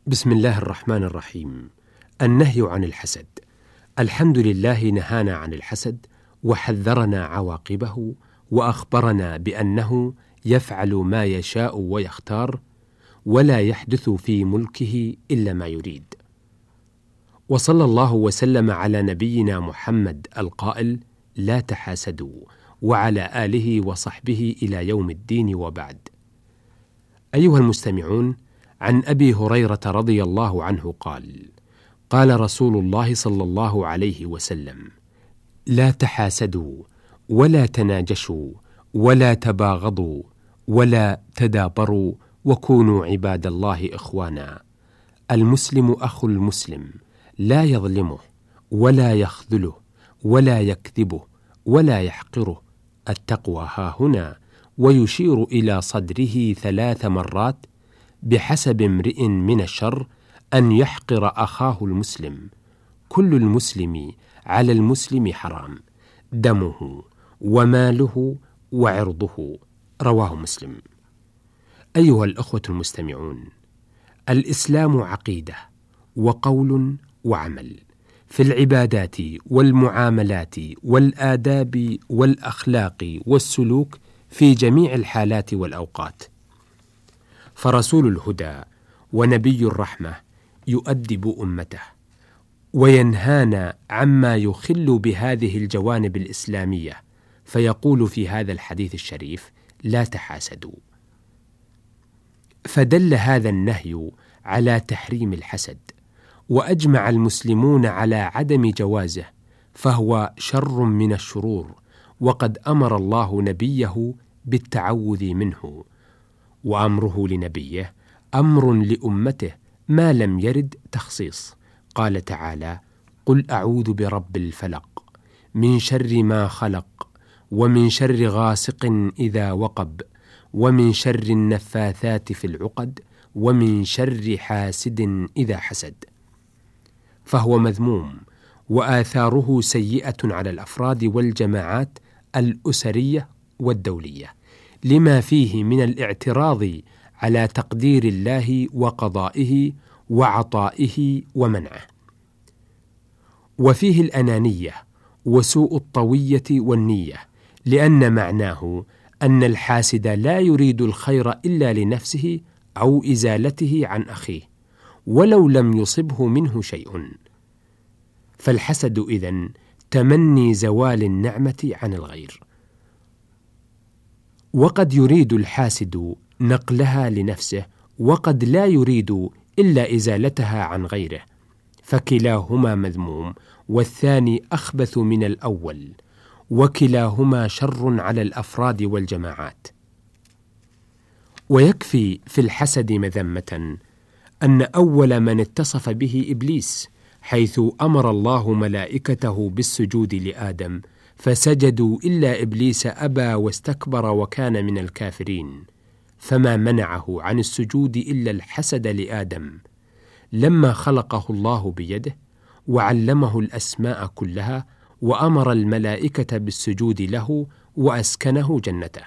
بسم الله الرحمن الرحيم. النهي عن الحسد. الحمد لله نهانا عن الحسد وحذرنا عواقبه وأخبرنا بأنه يفعل ما يشاء ويختار ولا يحدث في ملكه إلا ما يريد. وصلى الله وسلم على نبينا محمد القائل: لا تحاسدوا، وعلى آله وصحبه إلى يوم الدين، وبعد. أيها المستمعون، عن أبي هريرة رضي الله عنه قال: قال رسول الله صلى الله عليه وسلم: لا تحاسدوا ولا تناجشوا ولا تباغضوا ولا تدابروا وكونوا عباد الله إخوانا. المسلم أخو المسلم، لا يظلمه ولا يخذله ولا يكذبه ولا يحقره. التقوى هاهنا، ويشير إلى صدره 3 مرات: بحسب امرئ من الشر أن يحقر أخاه المسلم. كل المسلم على المسلم حرام، دمه وماله وعرضه. رواه مسلم. أيها الأخوة المستمعون، الإسلام عقيدة وقول وعمل، في العبادات والمعاملات والآداب والأخلاق والسلوك في جميع الحالات والأوقات. فرسول الهدى ونبي الرحمة يؤدب أمته وينهانا عما يخل بهذه الجوانب الإسلامية، فيقول في هذا الحديث الشريف: لا تحاسدوا. فدل هذا النهي على تحريم الحسد، وأجمع المسلمون على عدم جوازه، فهو شر من الشرور، وقد أمر الله نبيه بالتعوذ منه، وأمره لنبيه أمر لأمته ما لم يرد تخصيص. قال تعالى: قل أعوذ برب الفلق من شر ما خلق ومن شر غاسق إذا وقب ومن شر النفاثات في العقد ومن شر حاسد إذا حسد. فهو مذموم، وآثاره سيئة على الأفراد والجماعات الأسرية والدولية، لما فيه من الاعتراض على تقدير الله وقضائه وعطائه ومنعه، وفيه الأنانية وسوء الطوية والنية، لأن معناه أن الحاسد لا يريد الخير إلا لنفسه أو إزالته عن أخيه ولو لم يصبه منه شيء. فالحسد إذن تمني زوال النعمة عن الغير، وقد يريد الحاسد نقلها لنفسه، وقد لا يريد إلا إزالتها عن غيره، فكلاهما مذموم، والثاني أخبث من الأول، وكلاهما شر على الأفراد والجماعات. ويكفي في الحسد مذمة أن أول من اتصف به إبليس، حيث أمر الله ملائكته بالسجود لآدم فسجدوا إلا إبليس أبى واستكبر وكان من الكافرين، فما منعه عن السجود إلا الحسد لآدم لما خلقه الله بيده وعلمه الأسماء كلها وأمر الملائكة بالسجود له وأسكنه جنته.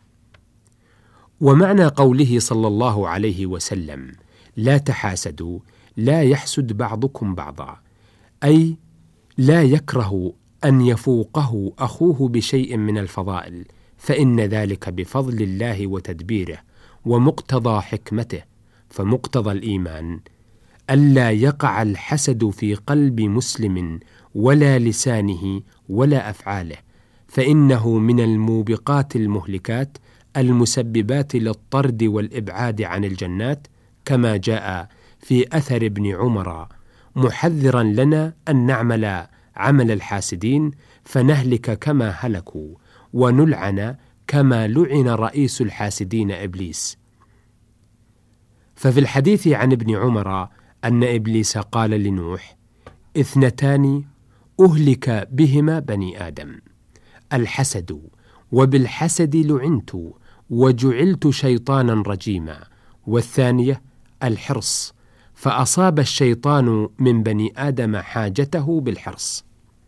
ومعنى قوله صلى الله عليه وسلم: لا تحاسدوا، لا يحسد بعضكم بعضا، أي لا يكره أن يفوقه أخوه بشيء من الفضائل، فإن ذلك بفضل الله وتدبيره ومقتضى حكمته. فمقتضى الإيمان ألا يقع الحسد في قلب مسلم ولا لسانه ولا أفعاله، فإنه من الموبقات المهلكات المسببات للطرد والإبعاد عن الجنات، كما جاء في أثر ابن عمر محذرا لنا أن نعمل عمل الحاسدين فنهلك كما هلكوا ونلعن كما لعن رئيس الحاسدين إبليس. ففي الحديث عن ابن عمر أن إبليس قال لنوح: 2 أهلك بهما بني آدم: الحسد، وبالحسد لعنت وجعلت شيطانا رجيما، والثانية الحرص، فأصاب الشيطان من بني آدم حاجته بالحرص.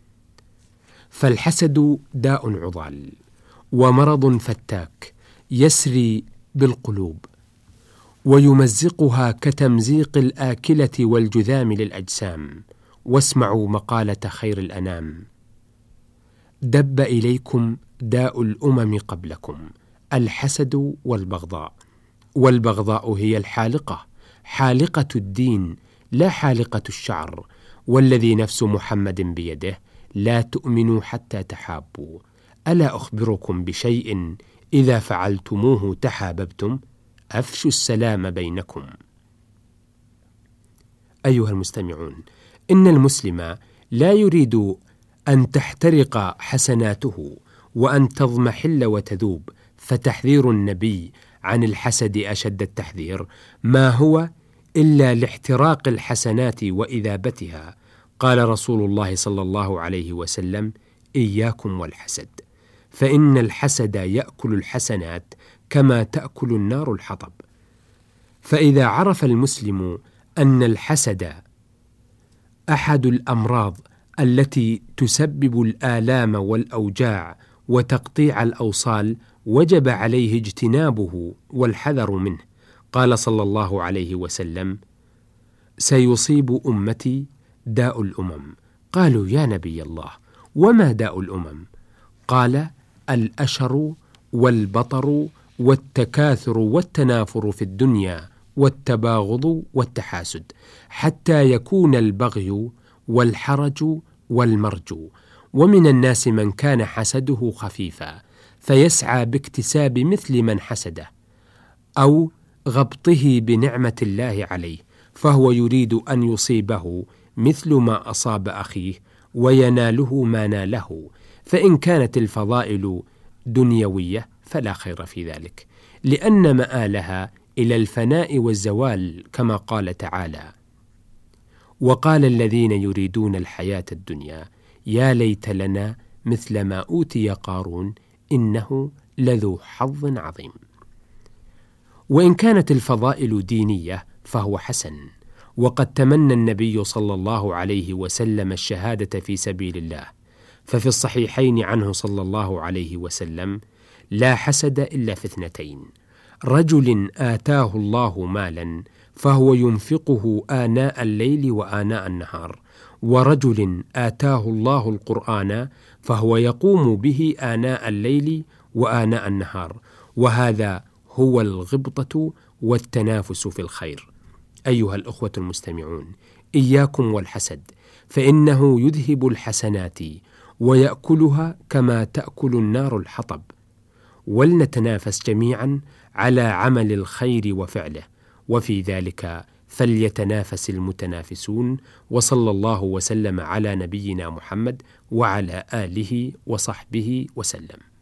فالحسد داء عضال ومرض فتاك يسري بالقلوب، ويمزقها كتمزيق الآكلة والجذام للأجسام. واسمعوا مقالة خير الأنام: دب إليكم داء الأمم قبلكم، الحسد والبغضاء. والبغضاء هي الحالقة، حالقة الدين لا حالقة الشعر. والذي نفس محمد بيده لا تؤمنوا حتى تحابوا. ألا أخبركم بشيء إذا فعلتموه تحاببتم؟ أفشوا السلام بينكم. أيها المستمعون، إن المسلم لا يريد أن تحترق حسناته وأن تضمحل وتذوب، فتحذير النبي عن الحسد أشد التحذير، ما هو إلا لاحتراق الحسنات وإذابتها. قال رسول الله صلى الله عليه وسلم: إياكم والحسد، فإن الحسد يأكل الحسنات كما تأكل النار الحطب. فإذا عرف المسلم أن الحسد أحد الأمراض التي تسبب الآلام والأوجاع وتقطيع الأوصال، وجب عليه اجتنابه والحذر منه. قال صلى الله عليه وسلم: سيصيب أمتي داء الأمم. قالوا: يا نبي الله، وما داء الأمم؟ قال: الأشر والبطر والتكاثر والتنافر في الدنيا والتباغض والتحاسد، حتى يكون البغي والحرج والمرج. ومن الناس من كان حسده خفيفا، فيسعى باكتساب مثل من حسده أو غبطه بنعمة الله عليه، فهو يريد أن يصيبه مثل ما أصاب أخيه ويناله ما ناله. فإن كانت الفضائل دنيوية فلا خير في ذلك، لأن مآلها إلى الفناء والزوال، كما قال تعالى: وقال الذين يريدون الحياة الدنيا يا ليت لنا مثل ما أوتي قارون إنه لذو حظ عظيم. وإن كانت الفضائل دينية فهو حسن، وقد تمنى النبي صلى الله عليه وسلم الشهادة في سبيل الله، ففي الصحيحين عنه صلى الله عليه وسلم: لا حسد إلا في اثنتين: رجل آتاه الله مالا فهو ينفقه آناء الليل وآناء النهار، ورجل آتاه الله القرآن فهو يقوم به آناء الليل وآناء النهار، وهذا هو الغبطة والتنافس في الخير. أيها الأخوة المستمعون، إياكم والحسد، فإنه يذهب الحسنات ويأكلها كما تأكل النار الحطب. ولنتنافس جميعا على عمل الخير وفعله، وفي ذلك فليتنافس المتنافسون. وصلى الله وسلم على نبينا محمد وعلى آله وصحبه وسلم.